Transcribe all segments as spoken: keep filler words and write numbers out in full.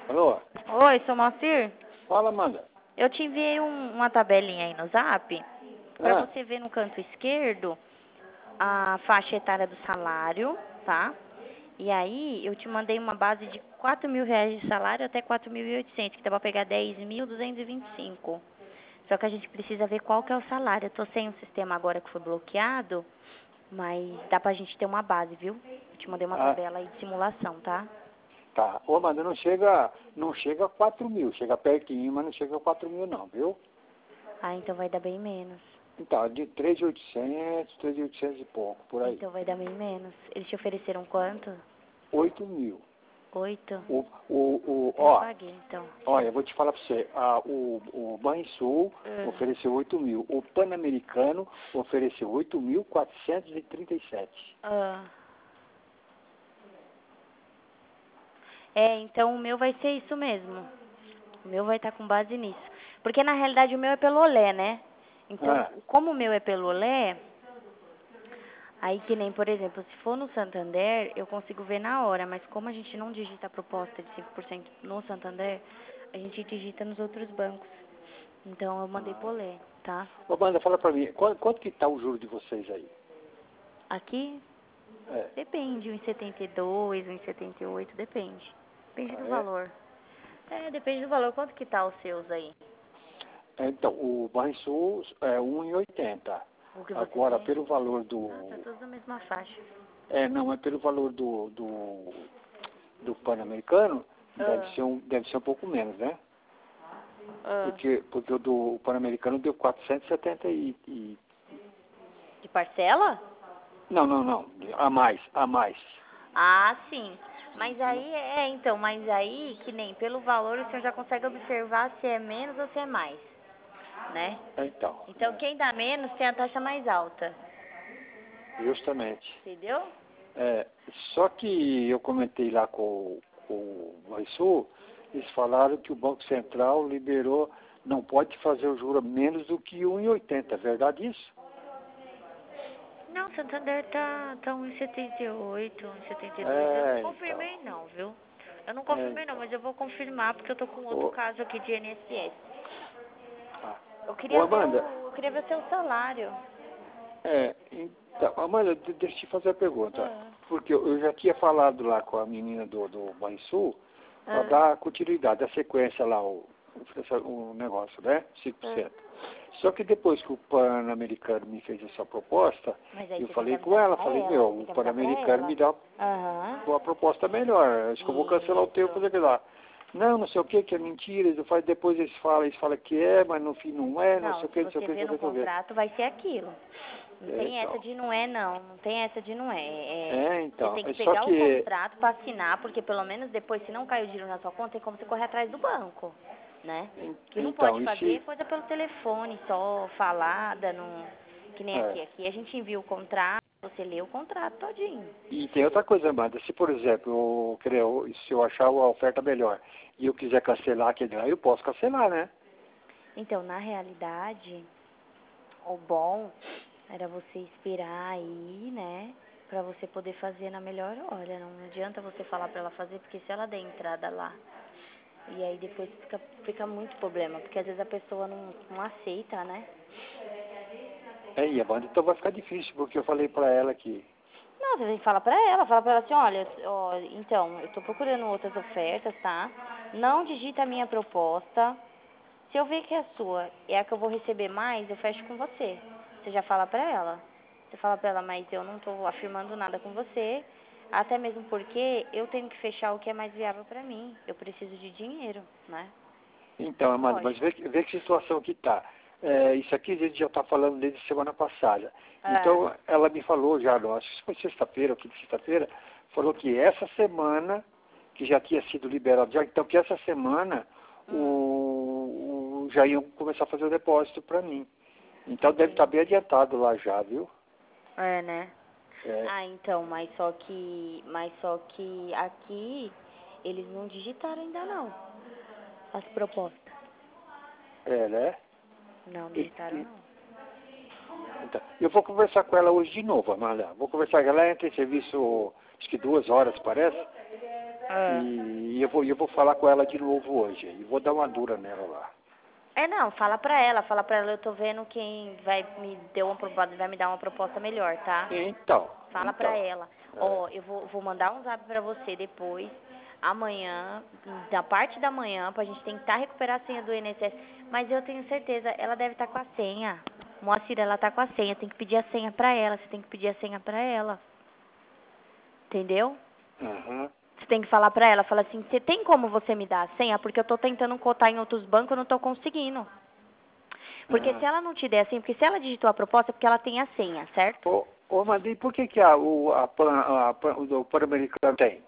Alô? Oi, sou Moacir. Fala, Amanda. Eu te enviei um- uma tabelinha aí no Zap para Ah, você ver no canto esquerdo a faixa etária do salário, tá? E aí eu te mandei uma base de quatro mil reais de salário até quatro mil e oitocentos, que dá para pegar dez mil duzentos e vinte e cinco. Só que a gente precisa ver qual que é o salário. Eu tô sem um sistema agora que foi bloqueado, mas dá pra gente ter uma base, viu? Eu te mandei uma ah, tabela aí de simulação, tá? tá. Ô, Amanda, não chega, não chega a quatro mil. Chega pertinho, mas não chega a quatro mil não, viu? Ah, então vai dar bem menos. Então, de três mil e oitocentos, três mil e oitocentos e pouco, por aí. Então vai dar bem menos. Eles te ofereceram quanto? oito mil. Oito? O, o, o, Já ó, paguei, então. olha, eu vou te falar pra você. Ah, o, o Banrisul Hum. ofereceu oito mil. O Pan-Americano ofereceu oito mil quatrocentos e trinta e sete. Ah. É, então o meu vai ser isso mesmo. O meu vai estar com base nisso. Porque na realidade o meu é pelo Olé, né? Então, Ah, como o meu é pelo Olé, aí que nem, por exemplo, se for no Santander, eu consigo ver na hora, mas como a gente não digita a proposta de cinco por cento no Santander, a gente digita nos outros bancos. Então eu mandei pro Olé, tá? ô, Amanda, fala pra mim, quanto, quanto que tá o juro de vocês aí? Aqui É, depende, um em setenta e dois, um em setenta e oito, depende. Depende ah, do é? valor. É, depende do valor. Quanto que tá os seus aí? Então, o Banrisul é um e oitenta. O que você Agora, tem? pelo valor do... Ah, tá tudo na mesma faixa. É, não, é pelo valor do, do, do Pan-Americano, deve Ah, ser, um, deve ser um pouco menos, né? ah. Porque, porque o do Pan-Americano deu quatrocentos e setenta e... e... De parcela? Não, não, não, a mais, a mais. Ah, sim. Mas aí, é, então, mas aí, que nem pelo valor, o senhor já consegue observar se é menos ou se é mais, né? Então, Então, é, quem dá menos tem a taxa mais alta, justamente. entendeu? É, só que eu comentei lá com, com o Banrisul, eles falaram que o Banco Central liberou, não pode fazer o juro menos do que um e oitenta, é verdade isso? Não, Santander tá, tá um e setenta e oito, um e setenta e dois. Eu não É, então. confirmei não, viu? Eu não É, confirmei não, então. mas eu vou confirmar porque eu tô com outro Ô, caso aqui de I N S S. ah, Eu ô, queria ver Amanda, o, eu queria ver seu salário. é, então, Amanda, de- deixa eu te fazer a pergunta. Ah, Porque eu eu já tinha falado lá com a menina do, do Banrisul para ah, dar continuidade, a sequência lá, o, o, o negócio, né? cinco por ah. cento. Só que depois que o Pan-Americano me fez essa proposta, Mas aí eu você tem que falei com avisar ela, pra falei, ela, meu, tem o que avisar pra Pan-Americano ela. me dá Aham. uma proposta melhor. Acho que eu vou cancelar o teu e Isso. fazer aquilo lá. Não, não sei o que, que é mentira. Eu falo, depois eles falam, eles falam que é, mas no fim não é, não Não, sei o se que, não sei o você que, vê não sei no o que, não sei o que. contrato, vai ser aquilo. Não É, tem essa então. de não é, não. Não tem essa de não é. É, É, você então. tem que É só pegar o que... contrato pra assinar, porque pelo menos depois, se não cai o dinheiro na sua conta, tem como você correr atrás do banco, né? O que não pode Então, e fazer é se... coisa pelo telefone só, falada, não... que nem É. aqui. Aqui a gente envia o contrato, você lê o contrato todinho. E tem outra coisa, Amanda. Se, por exemplo, eu, querer, se eu achar a oferta melhor e eu quiser cancelar aquele lá, eu posso cancelar, né? Então, na realidade, o bom era você esperar aí, né? Pra você poder fazer na melhor hora. Não adianta você falar pra ela fazer, porque se ela der entrada lá, e aí depois fica, fica muito problema, porque às vezes a pessoa não, não aceita, né? É, e Amanda, então vai ficar difícil, porque eu falei pra ela que... Não, você tem que falar pra ela, fala pra ela assim, olha, ó, então, eu tô procurando outras ofertas, tá? Não digita a minha proposta. Se eu ver que a sua é a que eu vou receber mais, eu fecho com você. Você já fala pra ela. Você fala pra ela, mas eu não tô afirmando nada com você, até mesmo porque eu tenho que fechar o que é mais viável pra mim. Eu preciso de dinheiro, né? Então, Amanda, mas Lógico. vê, que- vê que situação que tá. É, isso aqui a gente já está falando desde semana passada. É. Então, ela me falou já, não, acho que foi sexta-feira ou quinta sexta-feira, falou que essa semana, que já tinha sido liberado, já, então que essa semana Hum, o, o- já iam começar a fazer o depósito para mim. Então deve estar entendi. bem adiantado lá já, viu? É, né? É, Ah, então, mas só que, mas só que aqui eles não digitaram ainda não as propostas. é, né? Não E- digitaram e- não. então, eu vou conversar com ela hoje de novo, Amanda. Vou conversar com ela, ela entra em serviço, acho que duas horas, parece. Ah. E eu vou, eu vou falar com ela de novo hoje. E vou dar uma dura nela lá. É, não, fala pra ela, fala pra ela, eu tô vendo quem vai me, deu uma, proposta- vai me dar uma proposta melhor, tá? Então. Fala então, pra ela. é. Ó, eu vou, vou mandar um zap pra você depois, amanhã, da parte da manhã, pra gente tentar recuperar a senha do I N S S. Mas eu tenho certeza, ela deve estar com a senha. Moacir, ela tá com a senha, tem que pedir a senha pra ela, você tem que pedir a senha pra ela. Entendeu? Uhum. Você tem que falar pra ela, fala assim, você tem como você me dar a senha? Porque eu tô tentando cotar em outros bancos, eu não tô conseguindo. Porque Uhum. se ela não te der a senha, porque se ela digitou a proposta, é porque ela tem a senha, certo? Ô, ô Mandei, por que, que a, o, a, Pan- a, Pan- o Pan-Americano tem?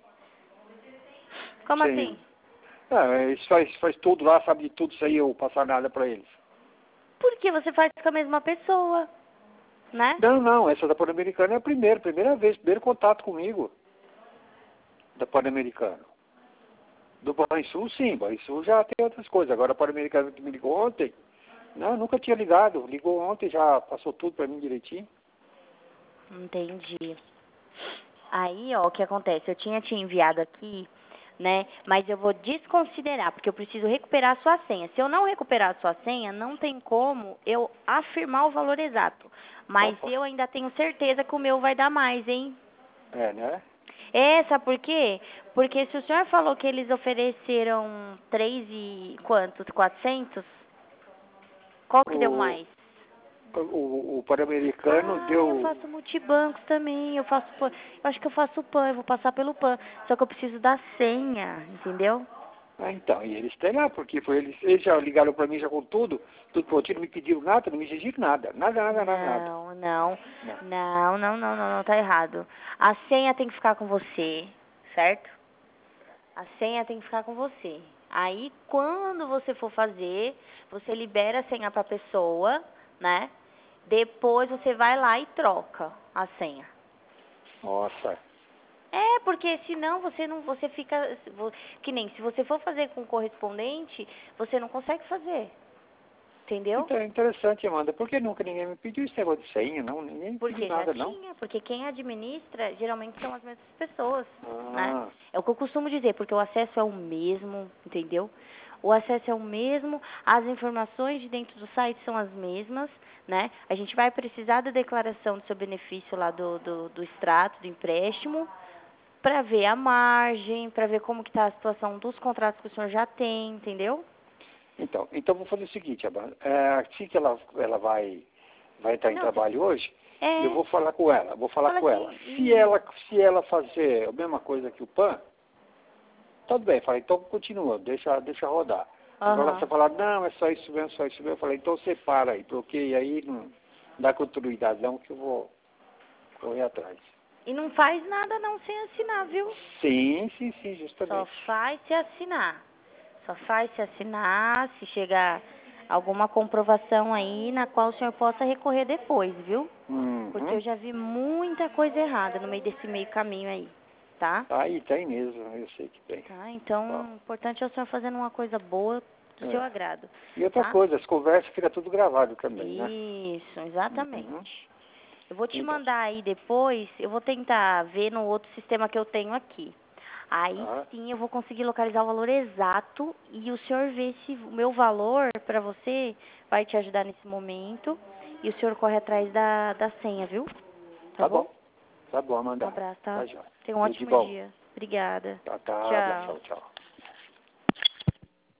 Como Sem- assim? É, eles faz, faz tudo lá, sabe de tudo, isso aí eu passar nada pra eles. Porque você faz com a mesma pessoa, né? Não, não, essa da Pan-Americana é a primeira, primeira vez, primeiro contato comigo. Da Pan-Americano. Do Banrisul, sim, Banrisul já tem outras coisas. Agora a Pan-Americana que me ligou ontem, não, nunca tinha ligado. Ligou ontem, já passou tudo pra mim direitinho. Entendi. Aí, ó, o que acontece? Eu tinha te enviado aqui, né? Mas eu vou desconsiderar, porque eu preciso recuperar a sua senha. Se eu não recuperar a sua senha, não tem como eu afirmar o valor exato. Mas Opa. eu ainda tenho certeza que o meu vai dar mais, hein? É, né? É, sabe por quê? Porque se o senhor falou que eles ofereceram três e quantos? Quatrocentos? Qual que deu O, mais? o, o Pan-Americano Ah, eu deu... faço multibancos também, eu faço PAN. Eu acho que eu faço PAN, eu vou passar pelo PAN. Só que eu preciso da senha, entendeu? Ah, então, e eles têm lá, porque foi eles, eles já ligaram pra mim já com tudo, tudo prontinho, não me pediram nada, não me exigiram nada. Nada, nada, nada, nada. Não, não, Não. não, não, não, não, não, tá errado. A senha tem que ficar com você, certo? A senha tem que ficar com você. Aí, quando você for fazer, você libera a senha pra pessoa, né? Depois você vai lá e troca a senha. Nossa. É, porque senão você não, você fica, vo- que nem se você for fazer com correspondente, você não consegue fazer, entendeu? Então, é interessante, Amanda. Por que nunca ninguém me pediu esse negócio de senha? Não, ninguém me pediu Porque já nada, não. tinha, porque quem administra geralmente são as mesmas pessoas, né? Ah, É o que eu costumo dizer, porque o acesso é o mesmo, entendeu? O acesso é o mesmo, as informações de dentro do site são as mesmas, né? A gente vai precisar da declaração do seu benefício lá do, do, do extrato, do empréstimo, para ver a margem, para ver como que está a situação dos contratos que o senhor já tem, entendeu? então, então vou fazer o seguinte, Amanda. É, assim que ela, ela vai, vai entrar em Não, trabalho hoje, é, eu vou falar com ela, vou falar fala com ela. assim, Se e- ela, se ela fazer a mesma coisa que o PAN, tudo bem, falei, então continua, deixa, deixa rodar. Agora aham. você falar, não, é só isso mesmo, só isso mesmo. Eu falei, então separa aí, bloqueia aí, não dá continuidade não, que eu vou correr atrás. E não faz nada não sem assinar, viu? Sim, sim, sim, Só justamente. faz se assinar. Só faz se assinar, se chegar alguma comprovação aí na qual o senhor possa recorrer depois, viu? Porque eu Uhum. já vi muita coisa errada no meio desse meio caminho aí, tá? Aí tem mesmo, eu sei que tem. Tá? Então, Tá. o importante é o senhor fazendo uma coisa boa do seu É. agrado, E outra tá? coisa, as conversas ficam tudo gravado também, né? Isso, exatamente. Uhum. Eu vou te Então, mandar aí depois, eu vou tentar ver no outro sistema que eu tenho aqui. Aí tá. sim eu vou conseguir localizar o valor exato e o senhor vê se o meu valor para você vai te ajudar nesse momento e o senhor corre atrás da, da senha, viu? Tá Tá bom? bom. Tá bom, Um Amanda. abraço, tá? Tá, já. Tenha um Tudo de ótimo bom. dia. Obrigada. Tá, tá. Tchau. Abração, tchau.